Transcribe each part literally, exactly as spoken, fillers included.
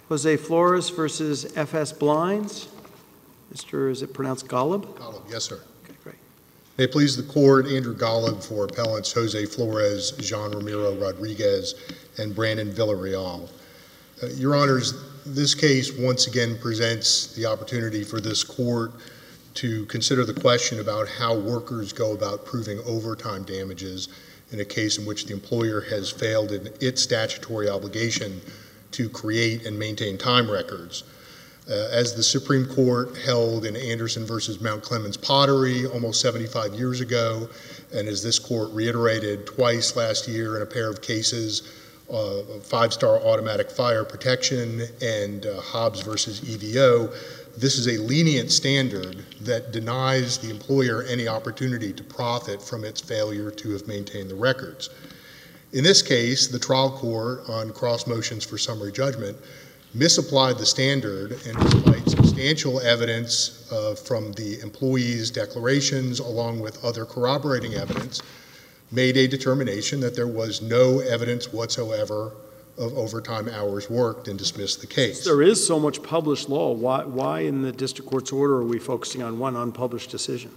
Jose Flores versus F S Blinds. Mister, is it pronounced Golub? Golub, yes, sir. Okay, great. May it please the court, Andrew Golub for appellants Jose Flores, Jean Ramiro Rodriguez, and Brandon Villarreal. Uh, Your Honors, this case once again presents the opportunity for this court to consider the question about how workers go about proving overtime damages in a case in which the employer has failed in its statutory obligation to create and maintain time records. Uh, as the Supreme Court held in Anderson versus Mount Clemens Pottery almost seventy-five years ago, and as this court reiterated twice last year in a pair of cases, uh, Five-Star Automatic Fire Protection and uh, Hobbs versus E V O, this is a lenient standard that denies the employer any opportunity to profit from its failure to have maintained the records. In this case, the trial court on cross motions for summary judgment misapplied the standard, and despite substantial evidence uh, from the employee's declarations along with other corroborating evidence, made a determination that there was no evidence whatsoever of overtime hours worked and dismissed the case. There is so much published law. Why, why in the district court's order are we focusing on one unpublished decision?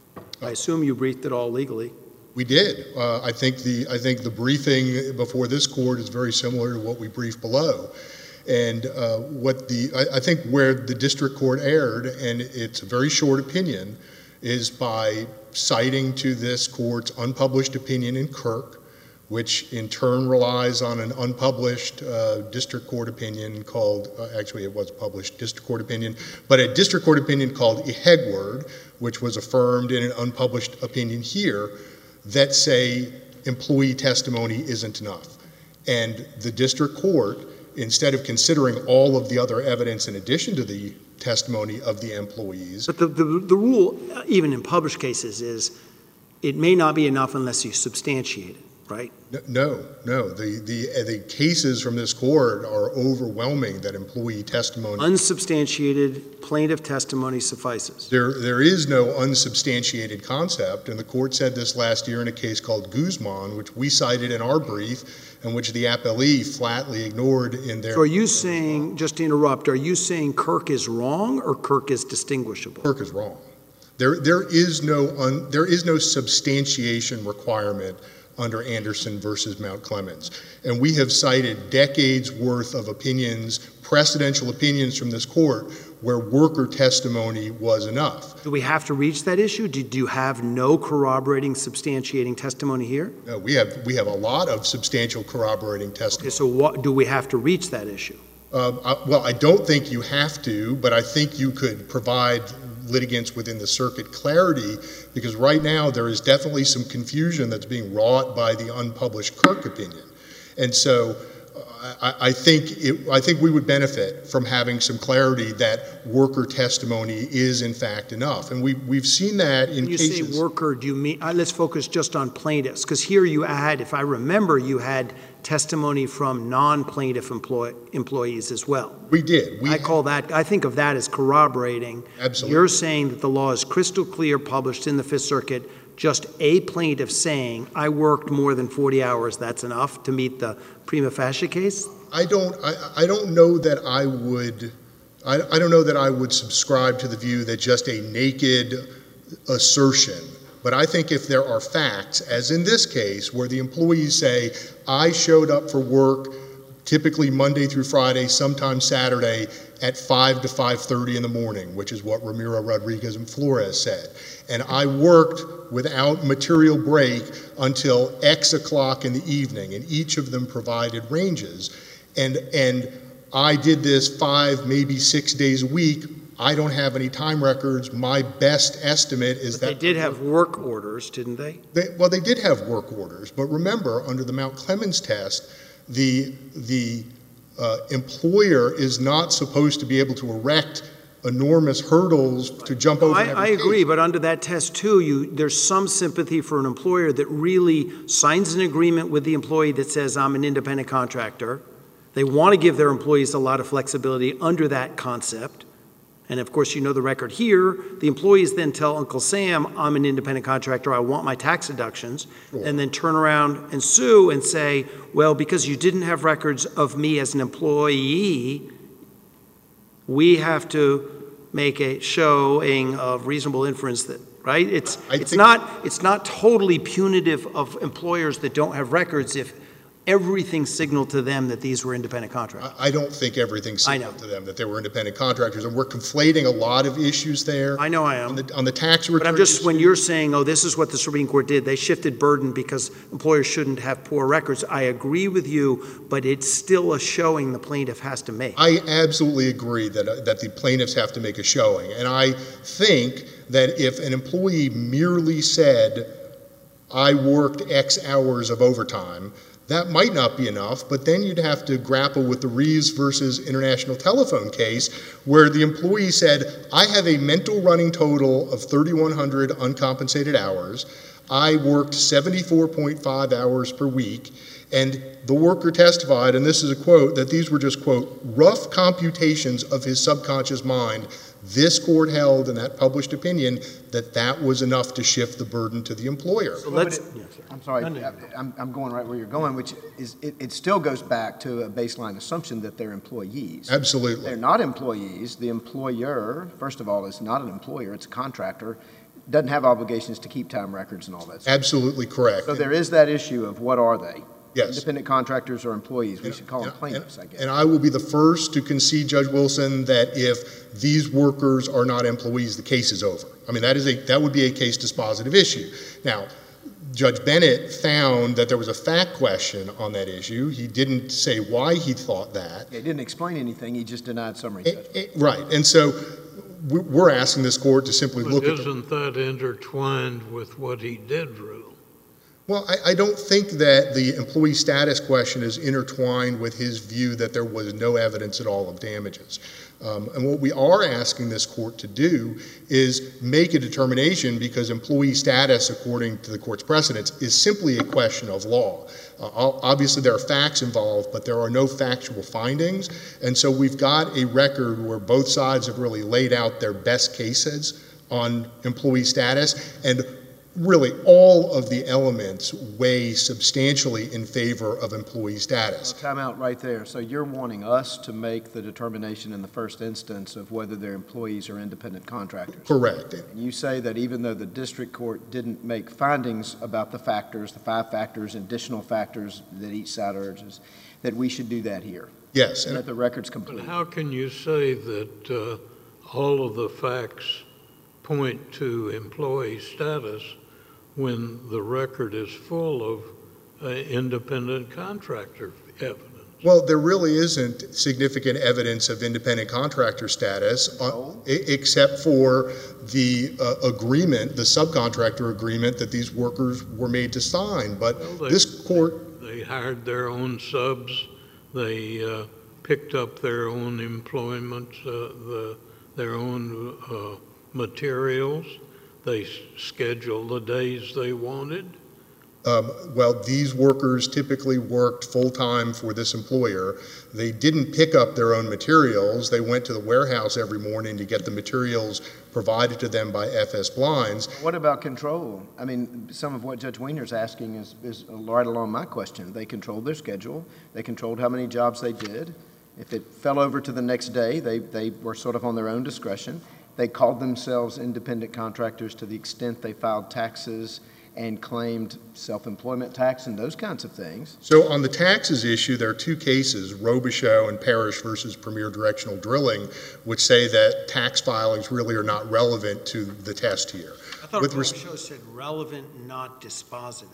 I assume you briefed it all legally. We did. Uh, I think the I think the briefing before this court is very similar to what we briefed below. And uh, what the I, I think where the district court erred, and it's a very short opinion, is by citing to this court's unpublished opinion in Kirk, which in turn relies on an unpublished uh, district court opinion called, uh, actually it was published district court opinion, but a district court opinion called Hegward, which was affirmed in an unpublished opinion here, that say employee testimony isn't enough. And the district court, instead of considering all of the other evidence in addition to the testimony of the employees. But the, the, the rule, even in published cases, is it may not be enough unless you substantiate it, right? No, no. The, the, the cases from this court are overwhelming that employee testimony. Unsubstantiated plaintiff testimony suffices. There, there is no unsubstantiated concept, and the court said this last year in a case called Guzman, which we cited in our brief, and which the appellee flatly ignored in their... So are you saying, just to interrupt, are you saying Kirk is wrong or Kirk is distinguishable? Kirk is wrong. There, there is no, un, there is no substantiation requirement under Anderson versus Mount Clemens. And we have cited decades worth of opinions, precedential opinions from this court, where worker testimony was enough. Do we have to reach that issue? Do, do you have no corroborating, substantiating testimony here? No, we have, we have a lot of substantial corroborating testimony. Okay, so what, do we have to reach that issue? Uh, I, well, I don't think you have to, but I think you could provide litigants within the circuit clarity, because right now there is definitely some confusion that's being wrought by the unpublished Kirk opinion. And so uh, I, I think it, I think we would benefit from having some clarity that worker testimony is in fact enough. And we, we've seen that in when you cases. say worker, do you mean, uh, let's focus just on plaintiffs, because here you had, if I remember, you had testimony from non-plaintiff employ, employees as well. We did. We I call that, I think of that as corroborating. Absolutely. You're saying that the law is crystal clear, published in the Fifth Circuit, just a plaintiff saying, I worked more than forty hours, that's enough to meet the prima facie case? I don't, I, I don't know that I would, I, I don't know that I would subscribe to the view that just a naked assertion. But I think if there are facts, as in this case, where the employees say, I showed up for work typically Monday through Friday, sometimes Saturday, at five to five thirty in the morning, which is what Ramiro Rodriguez and Flores said. And I worked without material break until X o'clock in the evening, and each of them provided ranges. And, and I did this five, maybe six days a week. I don't have any time records. My best estimate is but that... They did have work orders, didn't they? they? Well, they did have work orders. But remember, under the Mount Clemens test, the, the uh, employer is not supposed to be able to erect enormous hurdles to jump over. I, I agree, but under that test too, you, there's some sympathy for an employer that really signs an agreement with the employee that says, I'm an independent contractor. They want to give their employees a lot of flexibility under that concept. And of course, you know the record here. The employees then tell Uncle Sam, I'm an independent contractor, I want my tax deductions, sure. And then turn around and sue and say, well, because you didn't have records of me as an employee, we have to make a showing of reasonable inference that, right? It's, I it's think- not, it's not totally punitive of employers that don't have records if everything signaled to them that these were independent contractors. I I don't think everything I know. signaled to them that they were independent contractors, and we're conflating a lot of issues there. I know I On am. the, on the tax return. But I'm just, when issue- you're saying, oh, this is what the Supreme Court did, they shifted burden because employers shouldn't have poor records, I agree with you, but it's still a showing the plaintiff has to make. I absolutely agree that, uh, that the plaintiffs have to make a showing. And I think that if an employee merely said, I worked X hours of overtime, that might not be enough, but then you'd have to grapple with the Reeves versus International Telephone case, where the employee said, I have a mental running total of thirty-one hundred uncompensated hours. I worked seventy-four point five hours per week, and the worker testified, and this is a quote, that these were just, quote, rough computations of his subconscious mind. This court held in that published opinion that that was enough to shift the burden to the employer. So let's, Well, but yeah, it- sorry. I'm sorry, No, no, no. I- I'm, I'm going right where you're going, which is, it, it still goes back to a baseline assumption that they're employees. Absolutely. They're not employees. The employer, first of all, is not an employer, it's a contractor, doesn't have obligations to keep time records and all that stuff. Absolutely correct. So there is that issue of what are they? Yes. Independent contractors or employees? We And- should call them and- plaintiffs, I guess. And I will be the first to concede, Judge Wilson, that if these workers are not employees, the case is over. I mean, that is a, that would be a case dispositive issue. Now, Judge Bennett found that there was a fact question on that issue. He didn't say why he thought that. He didn't explain anything, he just denied summary Eh, judgment. eh, Right, and so we- we're asking this court to simply But look at the isn't that intertwined with what he did rule? Well, I, I don't think that the employee status question is intertwined with his view that there was no evidence at all of damages. Um, and what we are asking this court to do is make a determination, because employee status, according to the court's precedents, is simply a question of law. Uh, ob- obviously, there are facts involved, but there are no factual findings. And so we've got a record where both sides have really laid out their best cases on employee status, and really all of the elements weigh substantially in favor of employee status. Time out right there. So you're wanting us to make the determination in the first instance of whether they're employees or independent contractors? Correct. And you say that even though the district court didn't make findings about the factors, the five factors, additional factors that each side urges, that we should do that here, Yes. and And that the record's But complete? how can you say that uh, all of the facts point to employee status when the record is full of uh, independent contractor evidence? well, there really isn't significant evidence of independent contractor status, uh, No. e- except for the uh, agreement, the subcontractor agreement that these workers were made to sign. But Well, they- this court, They hired their own subs, they uh, picked up their own employment, uh, the, their own uh, materials, they s- scheduled the days they wanted. um, well, these workers typically worked full-time for this employer. They didn't pick up their own materials. They went to the warehouse every morning to get the materials provided to them by F S Blinds. What about control? I mean, some of what Judge Wiener's asking is, is right along my question. They controlled their schedule. They controlled how many jobs they did. If it fell over to the next day, they, they were sort of on their own discretion. They called themselves independent contractors to the extent they filed taxes and claimed self-employment tax and those kinds of things. So on the taxes issue, there are two cases, Robichaux and Parrish versus Premier Directional Drilling, which say that tax filings really are not relevant to the test here. I thought With the res- show said relevant, not dispositive.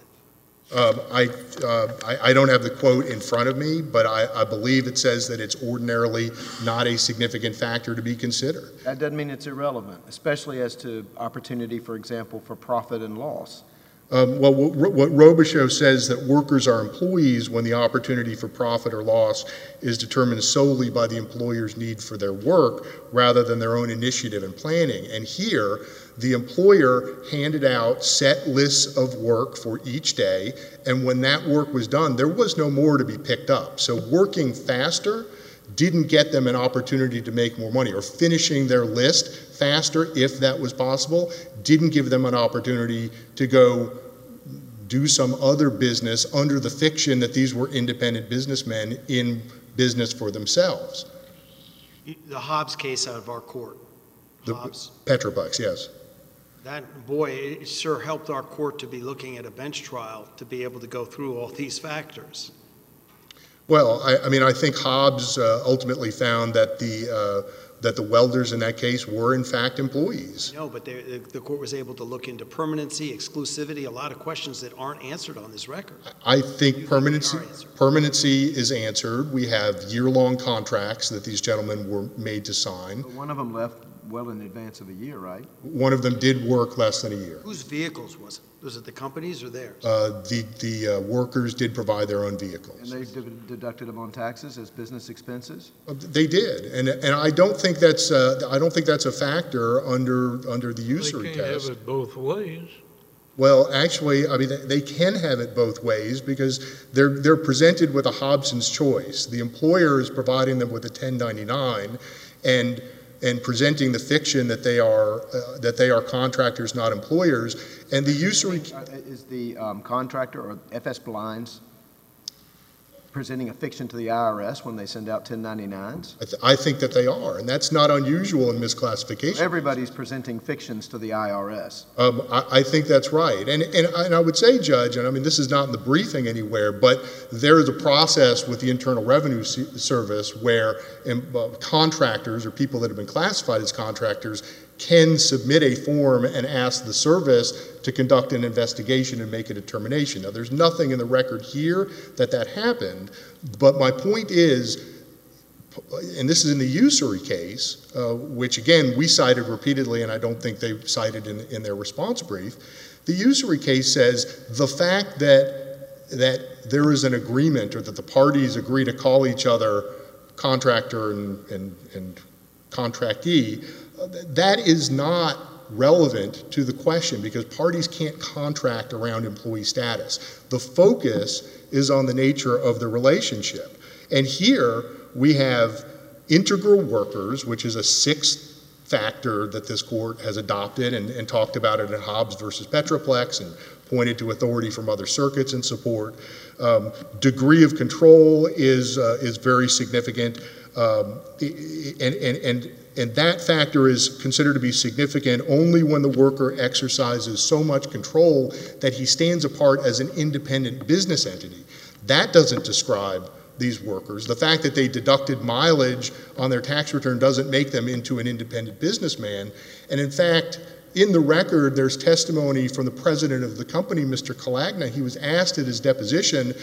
Um, I, uh, I, I don't have the quote in front of me, but I, I believe it says that it's ordinarily not a significant factor to be considered. That doesn't mean it's irrelevant, especially as to opportunity, for example, for profit and loss. Um, well, what, what Robichaux says that workers are employees when the opportunity for profit or loss is determined solely by the employer's need for their work rather than their own initiative and planning. And here, the employer handed out set lists of work for each day, and when that work was done, there was no more to be picked up. So working faster didn't get them an opportunity to make more money, or finishing their list faster, if that was possible, didn't give them an opportunity to go do some other business under the fiction that these were independent businessmen in business for themselves. The Hobbs case out of our court. The Hobbs. Petroplex, yes. That, boy, it sure helped our court to be looking at a bench trial to be able to go through all these factors. Well, I, I mean, I think Hobbs uh, ultimately found that the uh, that the welders in that case were in fact employees. No, but they, the, the court was able to look into permanency, exclusivity, a lot of questions that aren't answered on this record. I think You permanency think they are answered. permanency is answered. We have year-long contracts that these gentlemen were made to sign. But one of them left well in advance of a year, right? One of them did work less than a year. Whose vehicles was it? Was it the company's or theirs? Uh, the the uh, workers did provide their own And vehicles. they de- deducted them on taxes as business expenses? Uh, They did, and and I don't think that's uh, I don't think that's a factor under under the They usury can't test. have it both ways. Well, actually, I mean, they- they can have it both ways because they're they're presented with a Hobson's choice. The employer is providing them with a ten ninety-nine, and and presenting the fiction that they are uh, that they are contractors, not employers, and the usury. Uh, Is the um, contractor or F S Blinds presenting a fiction to the I R S when they send out ten ninety-nines? I, th- I think that they are, and that's not unusual in misclassification. Everybody's presenting fictions to the I R S. Um, I, I think that's right, and, and and I would say, Judge, and I mean this is not in the briefing anywhere, but there is a process with the Internal Revenue S- Service where um, uh, contractors or people that have been classified as contractors can submit a form and ask the service to conduct an investigation and make a determination. Now, there's nothing in the record here that that happened, but my point is, and this is in the usury case, uh, which again we cited repeatedly, and I don't think they cited in, in their response brief. The usury case says the fact that that there is an agreement or that the parties agree to call each other contractor and and, and contractee, uh, that is not relevant to the question because parties can't contract around employee status. The focus is on the nature of the relationship, and here we have integral workers, which is a sixth factor that this court has adopted and, and talked about it in Hobbs versus Petroplex and pointed to authority from other circuits in support. Um, degree of control is uh, is very significant, um, and, and, and, and that factor is considered to be significant only when the worker exercises so much control that he stands apart as an independent business entity. That doesn't describe these workers. The fact that they deducted mileage on their tax return doesn't make them into an independent businessman. And in fact, in the record, there's testimony from the president of the company, Mister Kalagna. He was asked at his deposition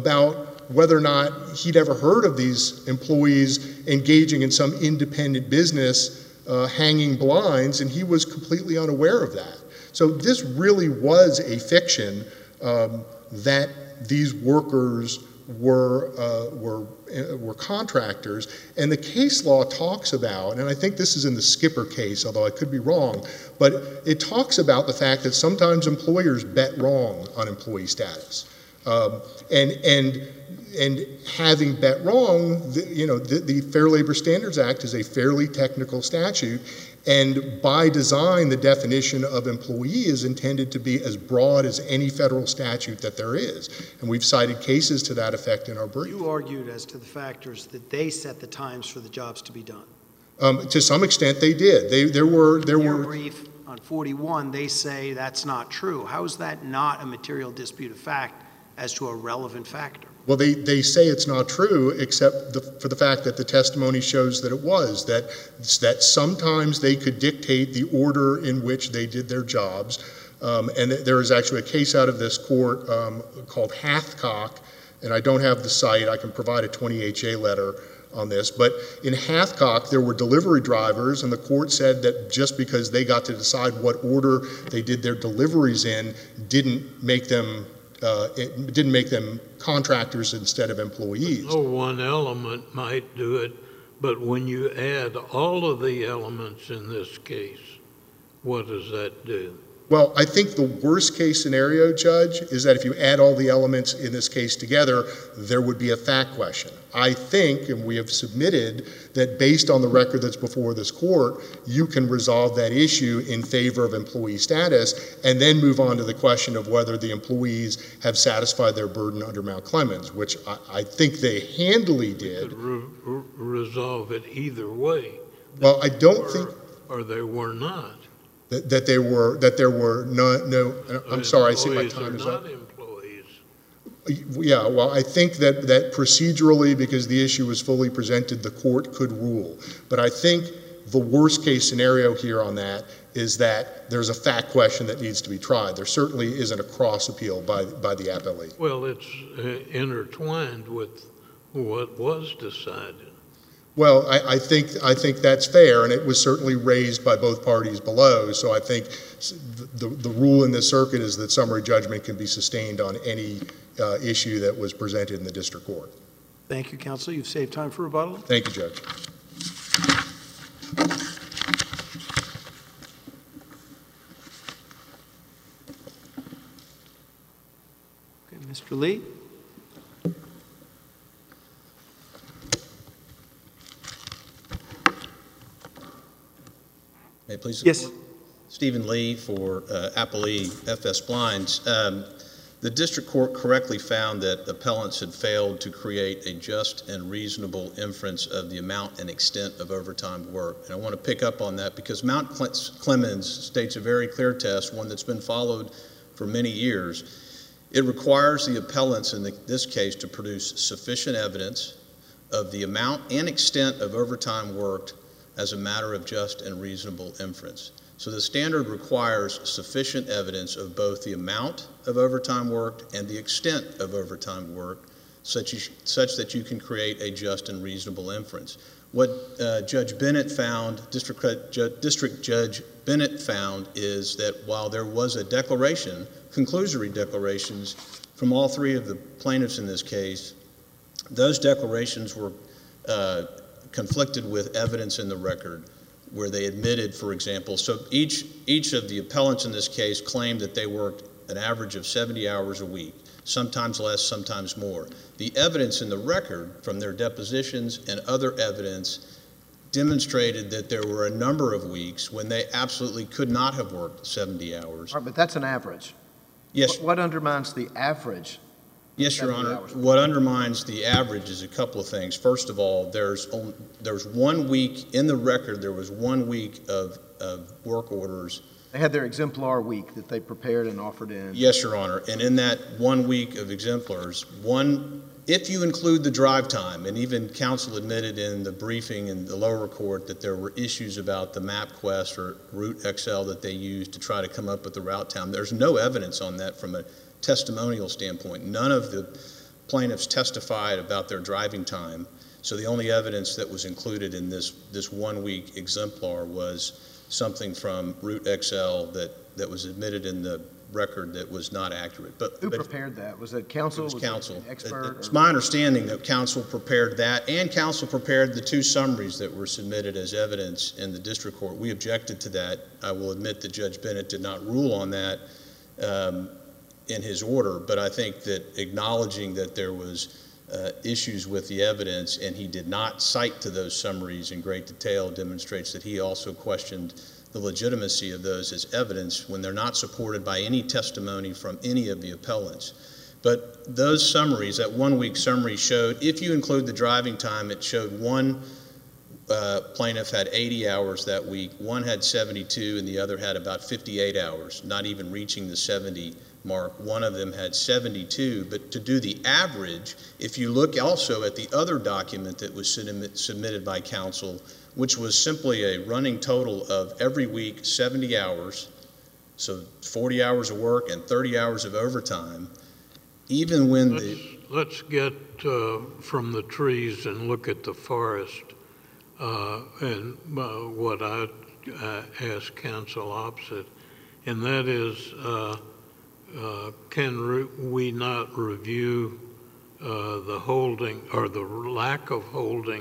about whether or not he'd ever heard of these employees engaging in some independent business, uh, hanging blinds, and he was completely unaware of that. So this really was a fiction um, that these workers were uh, were uh, were contractors, and the case law talks about, and I think this is in the Skipper case, although I could be wrong, but it talks about the fact that sometimes employers bet wrong on employee status, um, and and and having bet wrong, the, you know, the, the Fair Labor Standards Act is a fairly technical statute. And by design, the definition of employee is intended to be as broad as any federal statute that there is. And we've cited cases to that effect in our brief. You argued as to the factors that they set the times for the jobs to be done. Um, to some extent, they did. They, there were, there In their were. brief on forty-one, they say that's not true. How is that not a material dispute of fact as to a relevant factor? Well, they, they say it's not true, except the, for the fact that the testimony shows that it was, that, that sometimes they could dictate the order in which they did their jobs. Um, and there is actually a case out of this court um, called Hathcock, and I don't have the site. I can provide a twenty H A letter on this. But in Hathcock, there were delivery drivers, and the court said that just because they got to decide what order they did their deliveries in didn't make them Uh, it didn't make them contractors instead of employees. No one element might do it, but when you add all of the elements in this case, what does that do? Well, I think the worst case scenario, Judge, is that if you add all the elements in this case together, there would be a fact question. I think, and we have submitted, that based on the record that's before this court, you can resolve that issue in favor of employee status and then move on to the question of whether the employees have satisfied their burden under Mount Clemens, which I, I think they handily did. Re- re- resolve it either way. Well, I don't or, think or they were not. that, that there were that there were no no. I'm sorry, I see my Employees time are is not up. employees. Yeah, well, I think that, that procedurally, because the issue was fully presented, the court could rule. But I think the worst case scenario here on that is that there's a fact question that needs to be tried. There certainly isn't a cross appeal by, by the appellee. Well, it's uh, intertwined with what was decided. Well, I, I think I think that's fair, and it was certainly raised by both parties below. So I think the, the rule in this circuit is that summary judgment can be sustained on any uh, issue that was presented in the district court. Thank you, counsel. You've saved time for rebuttal. Thank you, Judge. Okay, Mister Lee. May it please the Yes. court? Stephen Lee for uh, Applee F S Blinds. Um, the district court correctly found that appellants had failed to create a just and reasonable inference of the amount and extent of overtime work. And I want to pick up on that because Mount Clemens states a very clear test, one that's been followed for many years. It requires the appellants in the, this case to produce sufficient evidence of the amount and extent of overtime worked as a matter of just and reasonable inference. So the standard requires sufficient evidence of both the amount of overtime worked and the extent of overtime worked such, as, such that you can create a just and reasonable inference. What uh, Judge Bennett found, District, Ju- District Judge Bennett found is that while there was a declaration, conclusory declarations from all three of the plaintiffs in this case, those declarations were uh, conflicted with evidence in the record where they admitted, for example, so each each of the appellants in this case claimed that they worked an average of seventy hours a week, sometimes less, sometimes more. The evidence in the record from their depositions and other evidence demonstrated that there were a number of weeks when they absolutely could not have worked seventy hours. All right, but that's an average. Yes. What, what undermines the average? Yes, Your seventy Honor. hours. What undermines the average is a couple of things. First of all, there's on- there's one week in the record. There was one week of, of work orders. They had their exemplar week that they prepared and offered in. Yes, Your Honor. And in that one week of exemplars, one, if you include the drive time, and even counsel admitted in the briefing in the lower court that there were issues about the MapQuest or Route X L that they used to try to come up with the route time. There's no evidence on that from a testimonial standpoint. None of the plaintiffs testified about their driving time, so the only evidence that was included in this this one week exemplar was something from Route X L that, that was admitted in the record that was not accurate. But Who but prepared that? Was it counsel? it was counsel. It expert? It's or- my understanding that counsel prepared that, and counsel prepared the two summaries that were submitted as evidence in the district court. We objected to that. I will admit that Judge Bennett did not rule on that um, in his order, but I think that acknowledging that there was uh, issues with the evidence and he did not cite to those summaries in great detail demonstrates that he also questioned the legitimacy of those as evidence when they're not supported by any testimony from any of the appellants. But those summaries, that one-week summary showed, if you include the driving time, it showed one uh, plaintiff had eighty hours that week, one had seventy-two, and the other had about fifty-eight hours, not even reaching the seventy mark. One of them had seventy-two, but to do the average, if you look also at the other document that was submit, submitted by counsel, which was simply a running total of every week seventy hours, so forty hours of work and thirty hours of overtime, even when Let's, the... let's get uh, from the trees and look at the forest. Uh, and uh, what I uh, ask counsel opposite, and that is, uh, uh, can re- we not review uh, the holding or the lack of holding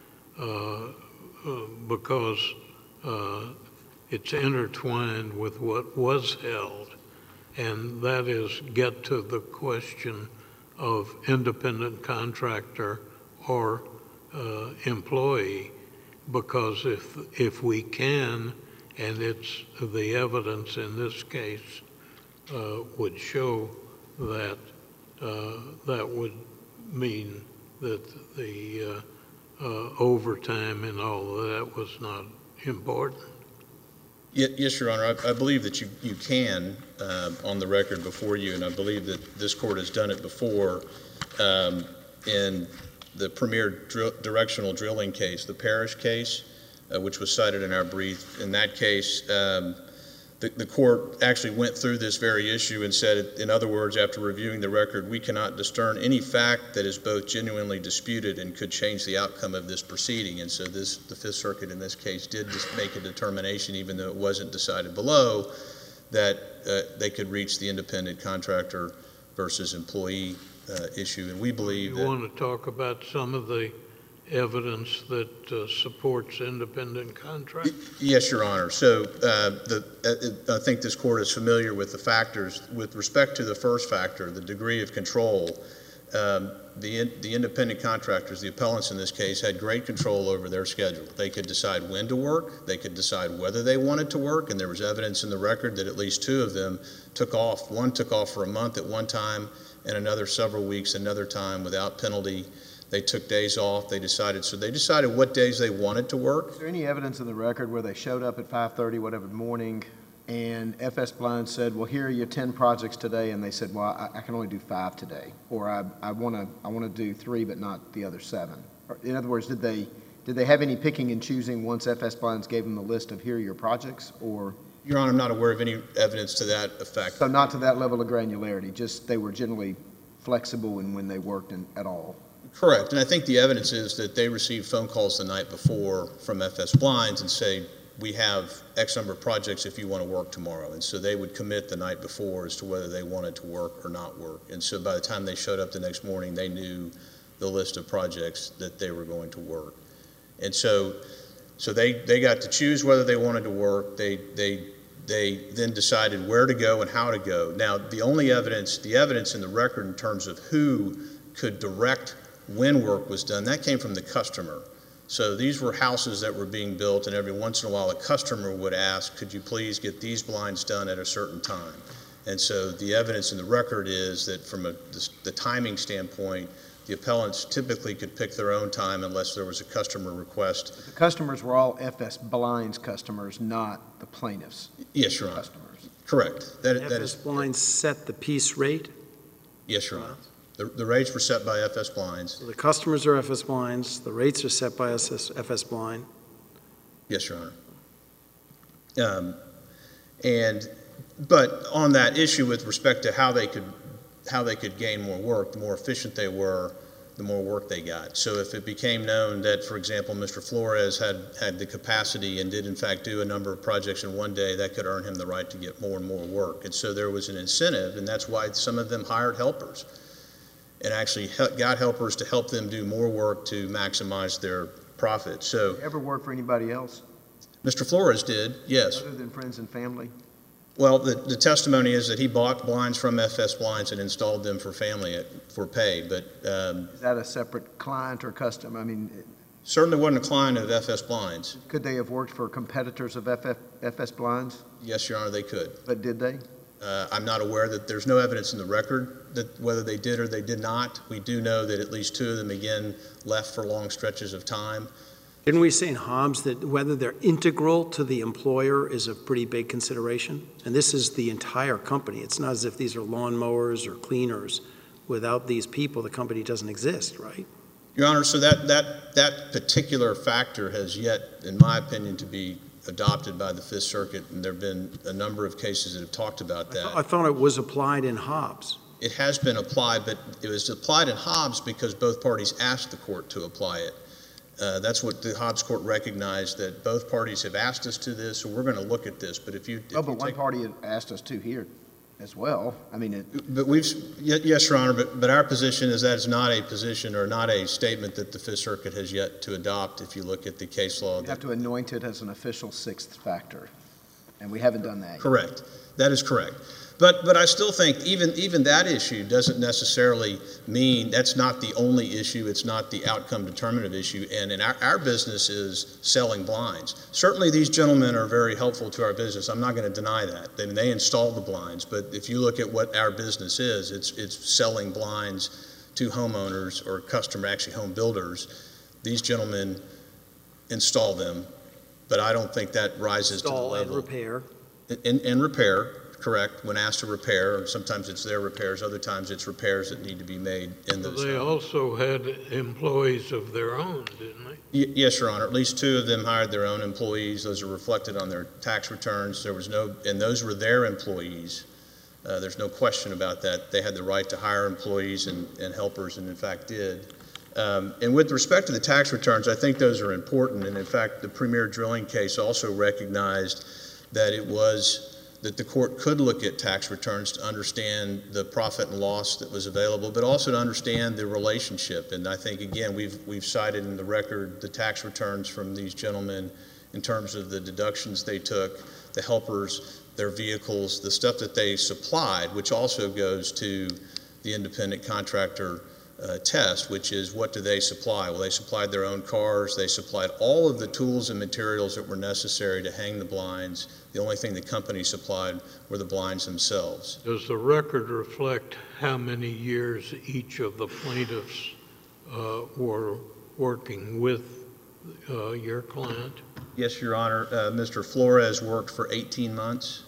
uh, uh, because uh, it's intertwined with what was held, and that is get to the question of independent contractor or uh, employee, because if, if we can, and it's the evidence in this case uh, would show that uh, that would mean that the uh, uh, overtime and all of that was not important. Yes, Your Honor. I, I believe that you, you can uh, on the record before you, and I believe that this court has done it before um, in the premier drill, directional drilling case, the Parrish case, uh, which was cited in our brief. In that case, um, the, the court actually went through this very issue and said, in other words, after reviewing the record, we cannot discern any fact that is both genuinely disputed and could change the outcome of this proceeding. And so this, the Fifth Circuit in this case did just make a determination, even though it wasn't decided below, that uh, they could reach the independent contractor versus employee uh, issue. And we believe You that... want to talk about some of the evidence that uh, supports independent contract? Yes, Your Honor. So uh, the, uh, I think this court is familiar with the factors. With respect to the first factor, the degree of control, um, the, the independent contractors, the appellants in this case, had great control over their schedule. They could decide when to work. They could decide whether they wanted to work, and there was evidence in the record that at least two of them took off. One took off for a month at one time, and another several weeks another time without penalty. They took days off. They decided, so they decided what days they wanted to work. Is there any evidence in the record where they showed up at five thirty, whatever morning, and F S Blind said, well, here are your ten projects today, and they said, well, I, I can only do five today, or I, I want to I want to do three but not the other seven? Or, in other words, did they did they have any picking and choosing once F S Blinds gave them the list of here are your projects, or? Your Honor, I'm not aware of any evidence to that effect. So not to that level of granularity, just they were generally flexible in when they worked in, at all? Correct, and I think the evidence is that they received phone calls the night before from F S Blinds and say, we have X number of projects if you want to work tomorrow. And so they would commit the night before as to whether they wanted to work or not work. And so by the time they showed up the next morning, they knew the list of projects that they were going to work. And so so they, they got to choose whether they wanted to work. They, they, they then decided where to go and how to go. Now, the only evidence, the evidence in the record in terms of who could direct when work was done, that came from the customer. So these were houses that were being built, and every once in a while a customer would ask, could you please get these blinds done at a certain time? And so the evidence in the record is that from a, the, the timing standpoint, the appellants typically could pick their own time unless there was a customer request. But the customers were all F S Blinds customers, not the plaintiffs' Yes, Your Honor. customers. Correct. That, F that S is, Blinds set the piece rate. yes, Your Honor. The, the rates were set by F S Blinds. So the customers are F S Blinds, the rates are set by F S Blind. Yes, Your Honor. Um, and, but on that issue with respect to how they could, how they could gain more work, the more efficient they were, the more work they got. So if it became known that, for example, Mister Flores had, had the capacity and did in fact do a number of projects in one day, that could earn him the right to get more and more work. And so there was an incentive, and that's why some of them hired helpers and actually got helpers to help them do more work to maximize their profit. So, Did you ever work for anybody else Mister Flores did, yes. other than friends and family? Well, the, the testimony is that he bought blinds from F S Blinds and installed them for family at, for pay, but um, Is that a separate client or customer? I mean, certainly wasn't a client of F S Blinds. could they have worked for competitors of F F, F S Blinds? Yes, Your Honor, they could. But did they? Uh, I'm not aware that there's no evidence in the record that whether they did or they did not. We do know that at least two of them, again, left for long stretches of time. Didn't we say in Hobbs that whether they're integral to the employer is a pretty big consideration? And this is the entire company. It's not as if these are lawnmowers or cleaners. Without these people, the company doesn't exist, right? Your Honor, so that, that, that particular factor has yet, in my opinion, to be adopted by the Fifth Circuit, and there have been a number of cases that have talked about that. I, th I thought it was applied in Hobbs. It has been applied, but it was applied in Hobbs because both parties asked the court to apply it. Uh, that's what the Hobbs court recognized, that both parties have asked us to this, so we're going to look at this. But if you, if Oh, but you one take, party had asked us to here as well. I mean, it, but we've, yes, Your Honor, but, but our position is that is not a position or not a statement that the Fifth Circuit has yet to adopt. If you look at the case law, you have to anoint it as an official sixth factor. And we haven't done that yet. Correct. That is correct. But but I still think even even that issue doesn't necessarily mean that's not the only issue. It's not the outcome determinative issue. And in our, our business is selling blinds. Certainly these gentlemen are very helpful to our business. I'm not going to deny that. They, they install the blinds. But if you look at what our business is, it's it's selling blinds to homeowners or customer, actually home builders. These gentlemen install them, but I don't think that rises Install to the level. and repair. And, and repair. Correct, when asked to repair, sometimes it's their repairs, other times it's repairs that need to be made in those. They also had employees of their own, didn't they? Y- yes, Your Honor. At least two of them hired their own employees. Those are reflected on their tax returns. There was no, and those were their employees. Uh, there's no question about that. They had the right to hire employees and, and helpers, and in fact did. Um, and with respect to the tax returns, I think those are important. And in fact, the Premier Drilling case also recognized that it was that the court could look at tax returns to understand the profit and loss that was available, but also to understand the relationship. And I think, again, we've we've cited in the record the tax returns from these gentlemen in terms of the deductions they took, the helpers, their vehicles, the stuff that they supplied, which also goes to the independent contractor uh, test, which is what do they supply? Well, they supplied their own cars. They supplied all of the tools and materials that were necessary to hang the blinds. The only thing the company supplied were the blinds themselves. Does the record reflect how many years each of the plaintiffs uh, were working with uh, your client? Yes, Your Honor. Uh, Mister Flores worked for eighteen months.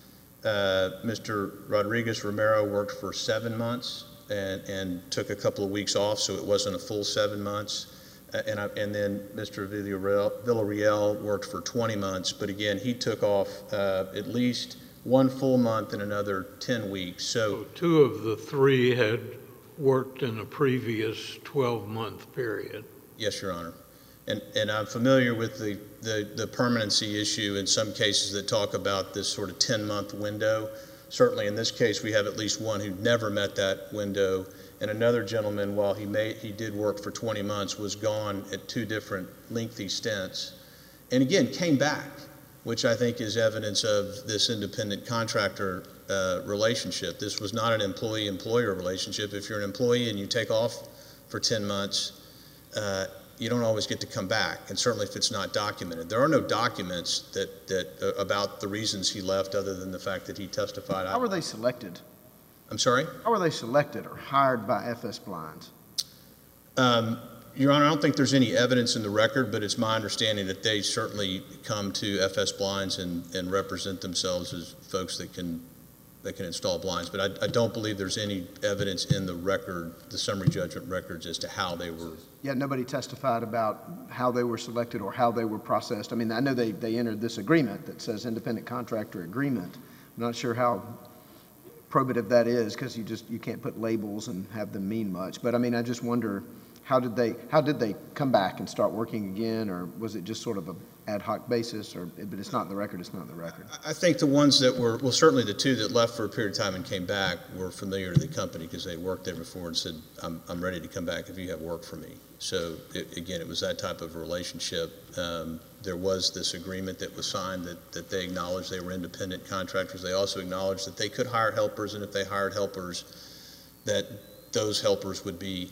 Uh, Mister Rodriguez Romero worked for seven months and, and took a couple of weeks off, so it wasn't a full seven months. Uh, and, I, and then Mister Villarreal, Villarreal worked for twenty months, but again, he took off uh, at least one full month and another ten weeks. So, So two of the three had worked in a previous twelve-month period. yes, Your Honor. And, and I'm familiar with the, the, the permanency issue in some cases that talk about this sort of ten-month window. Certainly in this case, we have at least one who never met that window. And another gentleman, while he made, he did work for twenty months, was gone at two different lengthy stints. And again, came back, which I think is evidence of this independent contractor uh, relationship. This was not an employee-employer relationship. If you're an employee and you take off for ten months, uh, you don't always get to come back, and certainly if it's not documented. There are no documents that, that uh, about the reasons he left other than the fact that he testified. How were they selected? I'm sorry? How were they selected or hired by F S Blinds? Um, Your Honor, I don't think there's any evidence in the record, but it's my understanding that they certainly come to F S Blinds and, and represent themselves as folks that can that can install blinds. But I, I don't believe there's any evidence in the record, the summary judgment records, as to how they were. Yeah, nobody testified about how they were selected or how they were processed. I mean, I know they, they entered this agreement that says independent contractor agreement. I'm not sure how probative that is because you just you can't put labels and have them mean much. But I mean, I just wonder how did they how did they come back and start working again, or was it just sort of a ad hoc basis? Or but it's not in the record. It's not in the record. I think the ones that were well, certainly the two that left for a period of time and came back were familiar to the company because they worked there before and said, "I'm I'm ready to come back if you have work for me." So it, again, it was that type of relationship. Um, there was this agreement that was signed that, that they acknowledged they were independent contractors. They also acknowledged that they could hire helpers, and if they hired helpers, that those helpers would be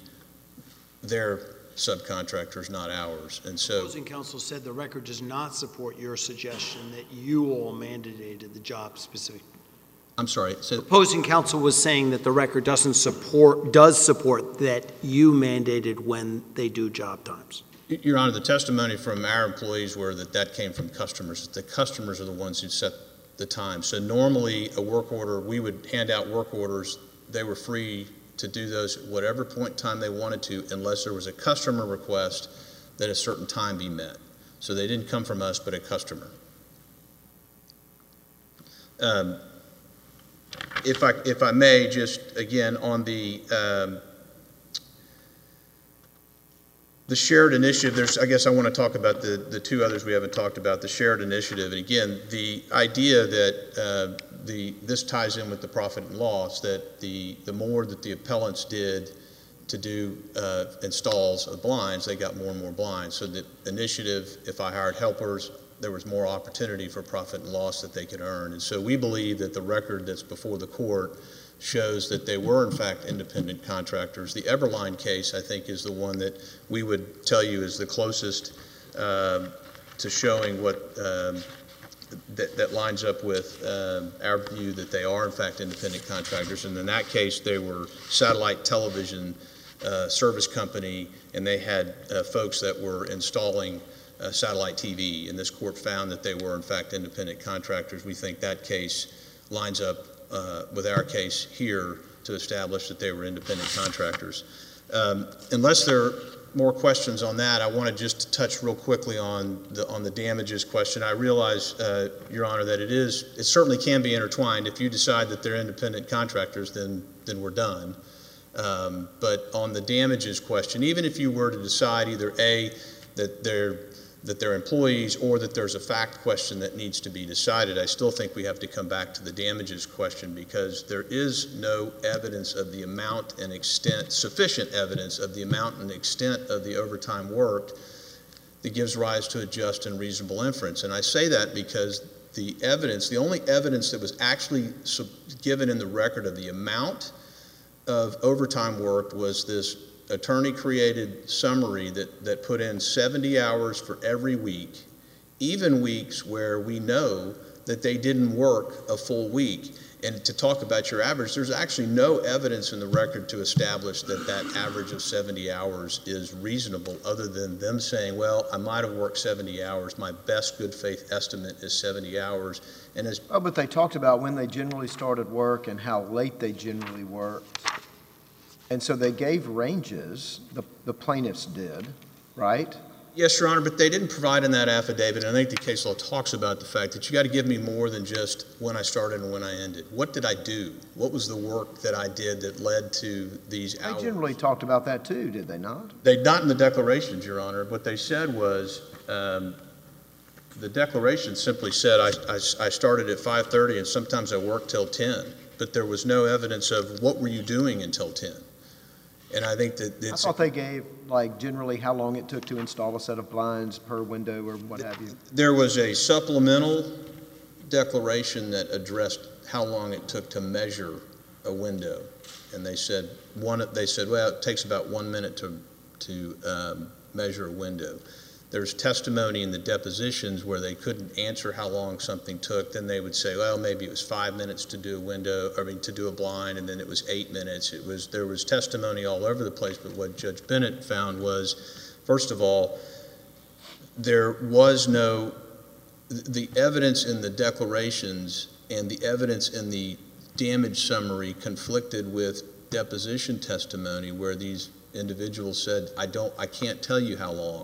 their subcontractors, not ours. And so Opposing counsel said the record does not support your suggestion that you all mandated the job specific. I'm sorry. So Opposing counsel was saying that the record doesn't support, does support that you mandated when they do job times. Your Honor, the testimony from our employees were that that came from customers. The customers are the ones who set the time. So normally a work order, we would hand out work orders. They were free to do those at whatever point in time they wanted to unless there was a customer request that a certain time be met. So they didn't come from us, but a customer. Um, if I if I may, just again on the um, the shared initiative, there's, I guess I want to talk about the, the two others we haven't talked about, the shared initiative. And again, the idea that uh, the this ties in with the profit and loss, that the, the more that the appellants did to do uh, installs of blinds, they got more and more blinds. So the initiative, if I hired helpers, there was more opportunity for profit and loss that they could earn. And so we believe that the record that's before the court shows that they were in fact independent contractors. The Eberline case, I think, is the one that we would tell you is the closest uh, to showing what um, that, that lines up with um, our view that they are in fact independent contractors. And in that case, they were satellite television uh, service company, and they had uh, folks that were installing uh, satellite T V, and this court found that they were in fact independent contractors. We think that case lines up uh, with our case here to establish that they were independent contractors. Um, unless there are more questions on that, I wanted just to touch real quickly on the on the damages question. I realize, uh, Your Honor, that it is it certainly can be intertwined. If you decide that they're independent contractors, then then we're done. Um, but on the damages question, even if you were to decide either A, that they're that they're employees, or that there's a fact question that needs to be decided, I still think we have to come back to the damages question, because there is no evidence of the amount and extent, sufficient evidence of the amount and extent of the overtime worked that gives rise to a just and reasonable inference. And I say that because the evidence, the only evidence that was actually given in the record of the amount of overtime worked was this attorney-created summary that, that put in seventy hours for every week, even weeks where we know that they didn't work a full week. And to talk about your average, there's actually no evidence in the record to establish that that average of seventy hours is reasonable, other than them saying, well, I might have worked seventy hours. My best good faith estimate is seventy hours. And as Oh, but they talked about when they generally started work and how late they generally worked. And so they gave ranges, the, the plaintiffs did, right? Yes, Your Honor, but they didn't provide in that affidavit. And I think the case law talks about the fact that you got to give me more than just when I started and when I ended. What did I do? What was the work that I did that led to these They hours? generally talked about that too, did they not? They not in the declarations, Your Honor. What they said was um, the declaration simply said I, I, I started at five thirty and sometimes I worked till ten, but there was no evidence of what were you doing until ten. And I think that it's... I thought they gave, like, generally how long it took to install a set of blinds per window or what have you. There was a supplemental declaration that addressed how long it took to measure a window. And they said, one, they said, well, it takes about one minute to, to um, measure a window. There's testimony in the depositions where they couldn't answer how long something took. Then they would say, well, maybe it was five minutes to do a window, I mean, to do a blind, and then it was eight minutes. It was, there was testimony all over the place, but what Judge Bennett found was, first of all, there was no, the evidence in the declarations and the evidence in the damage summary conflicted with deposition testimony where these individuals said, I don't, I can't tell you how long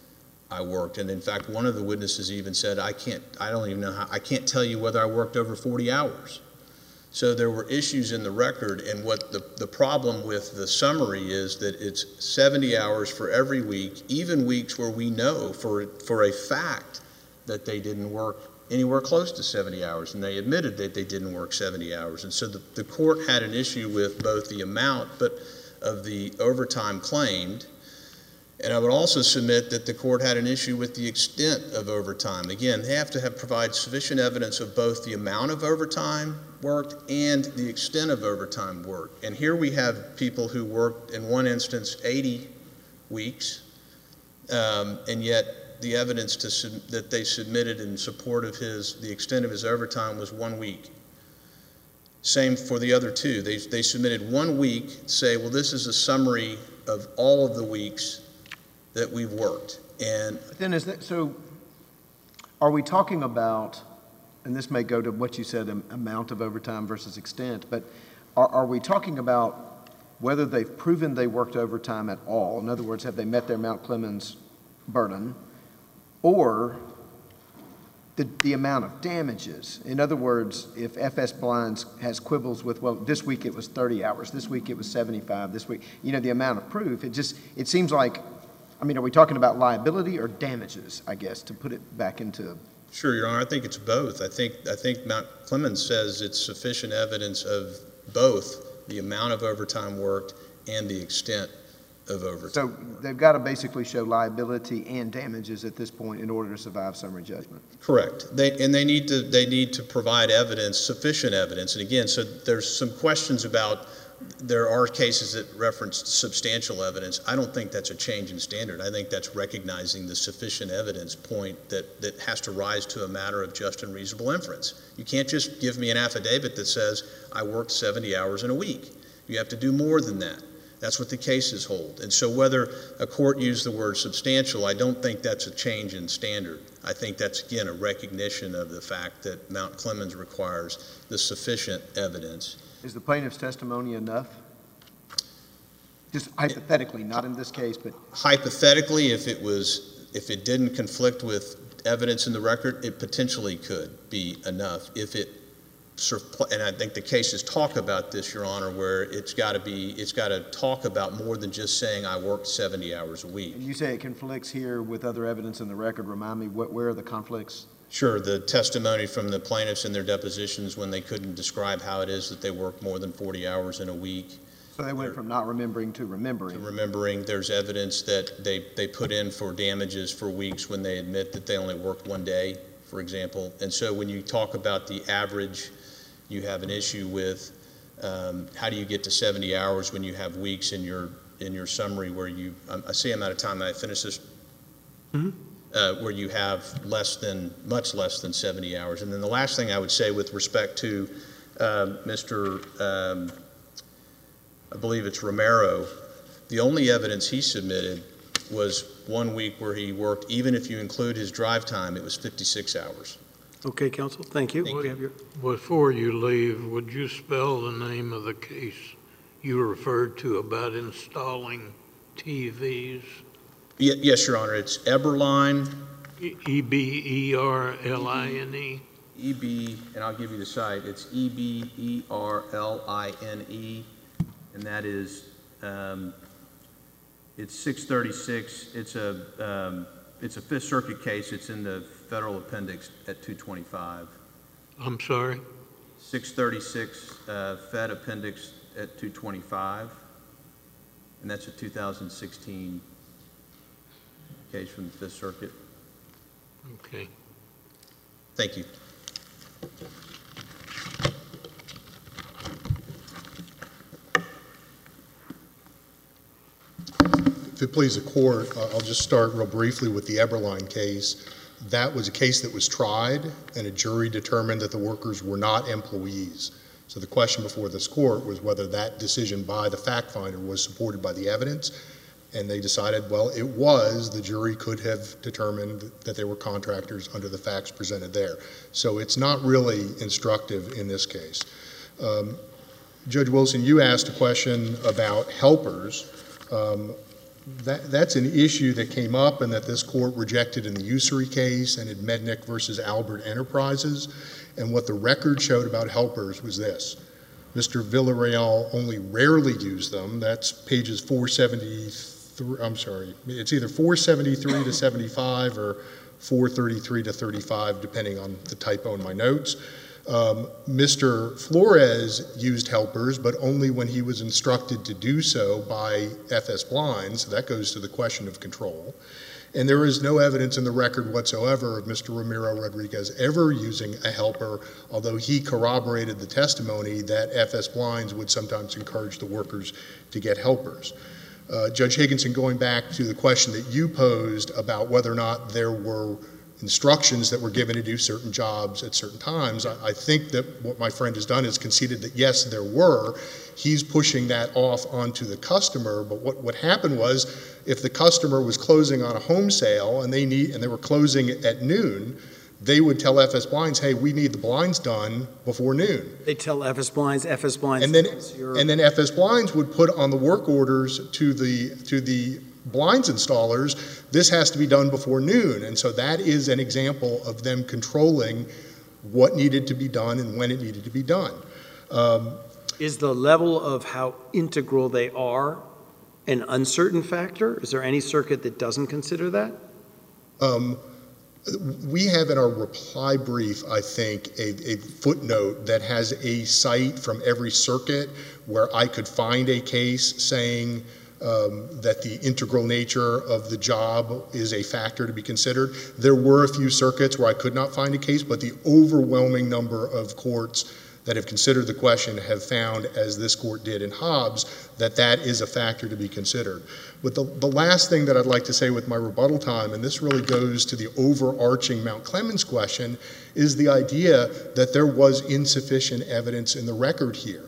I worked. And in fact, one of the witnesses even said, I can't, I don't even know how, I can't tell you whether I worked over forty hours. So there were issues in the record, and what the, the problem with the summary is that it's seventy hours for every week, even weeks where we know for, for a fact that they didn't work anywhere close to seventy hours, and they admitted that they didn't work seventy hours. And so the, the court had an issue with both the amount but of the overtime claimed. And I would also submit that the court had an issue with the extent of overtime. Again, they have to have provide sufficient evidence of both the amount of overtime worked and the extent of overtime worked. And here we have people who worked, in one instance, eighty weeks, um, and yet the evidence to sub that they submitted in support of his, the extent of his overtime was one week. Same for the other two. They, they submitted one week, say, well, this is a summary of all of the weeks that we've worked. And But then is that, so are we talking about, and this may go to what you said, am- amount of overtime versus extent, but are, are we talking about whether they've proven they worked overtime at all? In other words, have they met their Mount Clemens burden? Or the, the amount of damages? In other words, if F S Blinds has quibbles with, well, this week it was thirty hours, this week it was seventy-five, this week, you know, the amount of proof, it just, it seems like, I mean, are we talking about liability or damages, I guess, to put it back into? Sure, Your Honor, I think it's both. I think, I think Mount Clemens says it's sufficient evidence of both the amount of overtime worked and the extent of overtime. So they've got to basically show liability and damages at this point in order to survive summary judgment. Correct. They, and they need to they need to provide evidence, sufficient evidence. And again, so there's some questions about, there are cases that reference substantial evidence. I don't think that's a change in standard. I think that's recognizing the sufficient evidence point that, that has to rise to a matter of just and reasonable inference. You can't just give me an affidavit that says I worked seventy hours in a week. You have to do more than that. That's what the cases hold. And so whether a court used the word substantial, I don't think that's a change in standard. I think that's, again, a recognition of the fact that Mount Clemens requires the sufficient evidence. Is the plaintiff's testimony enough? Just hypothetically, not in this case, but Hypothetically, if it was, if it didn't conflict with evidence in the record, it potentially could be enough. If it, and I think the cases talk about this, Your Honor, where it's got to be, it's got to talk about more than just saying I worked seventy hours a week. and you say it conflicts here with other evidence in the record. Remind me, what, where are the conflicts? Sure, the testimony from the plaintiffs in their depositions when they couldn't describe how it is that they work more than forty hours in a week. So they went from not remembering to remembering. Remembering, there's evidence that they, they put in for damages for weeks when they admit that they only worked one day, for example. And so when you talk about the average, you have an issue with um, how do you get to seventy hours when you have weeks in your in your summary where you, um, I see I'm out of time, I finish this, Mm-hmm. uh, where you have less than, much less than seventy hours. And then the last thing I would say with respect to uh, Mister Um, I believe it's Romero, the only evidence he submitted was one week where he worked, even if you include his drive time, it was fifty-six hours. Okay, counsel, thank you. Thank We you. have your- Before you leave, would you spell the name of the case you referred to about installing T Vs? Ye- Yes, Your Honor, it's Eberline, E B E R L I N E? E B, and I'll give you the site, it's E B E R L I N E, and that is, um, it's six thirty-six, it's a, um, it's a Fifth Circuit case, it's in the Federal Appendix at two twenty-five. I'm sorry? six thirty-six uh, Fed Appendix at two twenty-five, and that's a two thousand sixteen case from the Fifth Circuit. Okay. Thank you. If it pleases the court, uh, I'll just start real briefly with the Eberline case. That was a case that was tried, and a jury determined that the workers were not employees. So the question before this court was whether that decision by the fact finder was supported by the evidence, and they decided, well, it was. The jury could have determined that they were contractors under the facts presented there. So it's not really instructive in this case. Um, Judge Wilson, you asked a question about helpers. Um, That, that's an issue that came up and that this court rejected in the usury case and in Mednick versus Albert Enterprises. And what the record showed about helpers was this. Mister Villarreal only rarely used them. That's pages four seventy-three, I'm sorry, it's either four seventy-three to seventy-five or four thirty-three to thirty-five, depending on the typo in my notes. Um, Mister Flores used helpers, but only when he was instructed to do so by F S Blinds. So that goes to the question of control. And there is no evidence in the record whatsoever of Mister Ramiro Rodriguez ever using a helper, although he corroborated the testimony that F S Blinds would sometimes encourage the workers to get helpers. Uh, Judge Higginson, going back to the question that you posed about whether or not there were instructions that were given to do certain jobs at certain times, I, I think that what my friend has done is conceded that yes, there were. He's pushing that off onto the customer, but what, what happened was if the customer was closing on a home sale and they need and they were closing at noon, they would tell F S Blinds, hey, we need the blinds done before noon. They tell F S Blinds, F S Blinds. And then tells your- and then F S Blinds would put on the work orders to the to the blinds installers, this has to be done before noon. And so that is an example of them controlling what needed to be done and when it needed to be done. Um, Is the level of how integral they are an uncertain factor? Is there any circuit that doesn't consider that? um, we have in our reply brief, I think, a, a footnote that has a cite from every circuit where I could find a case saying um, that the integral nature of the job is a factor to be considered. There were a few circuits where I could not find a case, but the overwhelming number of courts that have considered the question have found, as this court did in Hobbs, that that is a factor to be considered. But the, the last thing that I'd like to say with my rebuttal time, and this really goes to the overarching Mount Clemens question, is the idea that there was insufficient evidence in the record here.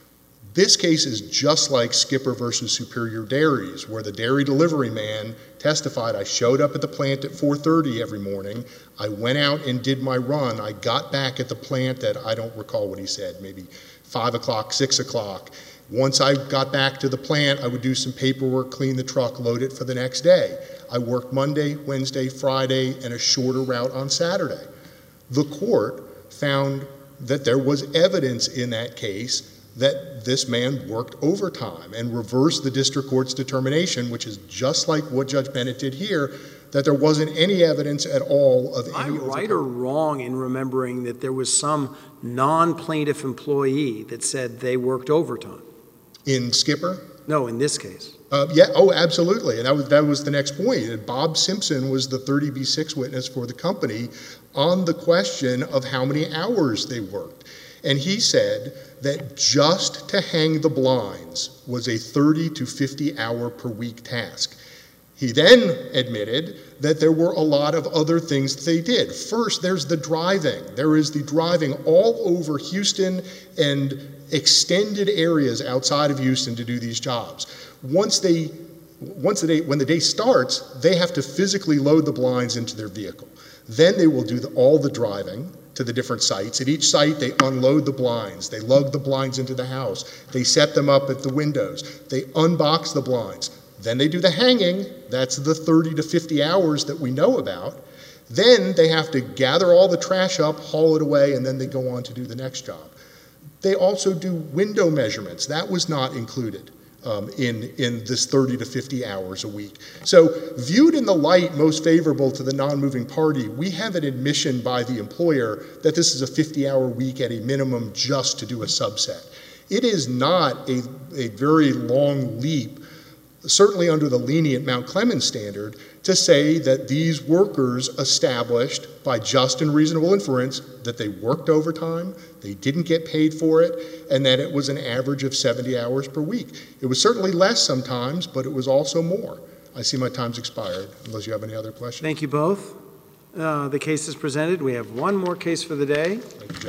This case is just like Skipper versus Superior Dairies, where the dairy delivery man testified, I showed up at the plant at four thirty every morning, I went out and did my run, I got back at the plant at, I don't recall what he said, maybe five o'clock, six o'clock. Once I got back to the plant, I would do some paperwork, clean the truck, load it for the next day. I worked Monday, Wednesday, Friday, and a shorter route on Saturday. The court found that there was evidence in that case that this man worked overtime and reversed the district court's determination, which is just like what Judge Bennett did here, that there wasn't any evidence at all of Am any I right or wrong in remembering that there was some non-plaintiff employee that said they worked overtime? In Skipper? No, in this case. Uh, yeah, oh, absolutely, and that was, that was the next point. And Bob Simpson was the thirty B six witness for the company on the question of how many hours they worked. And he said that just to hang the blinds was a thirty to fifty hour per week task. He then admitted that there were a lot of other things that they did. First, there's the driving. There is the driving all over Houston and extended areas outside of Houston to do these jobs. Once they, once the day, when the day starts, they have to physically load the blinds into their vehicle. Then they will do the, all the driving to the different sites. At each site, they unload the blinds. They lug the blinds into the house. They set them up at the windows. They unbox the blinds. Then they do the hanging. That's the thirty to fifty hours that we know about. Then they have to gather all the trash up, haul it away, and then they go on to do the next job. They also do window measurements. That was not included um, in, in this thirty to fifty hours a week. So viewed in the light most favorable to the non-moving party, we have an admission by the employer that this is a fifty hour week at a minimum just to do a subset. It is not a, a very long leap, certainly under the lenient Mount Clemens standard, to say that these workers established by just and reasonable inference that they worked overtime, they didn't get paid for it, and that it was an average of seventy hours per week. It was certainly less sometimes, but it was also more. I see my time's expired, unless you have any other questions. Thank you both. Uh, the case is presented. We have one more case for the day. Thank you, Jeff.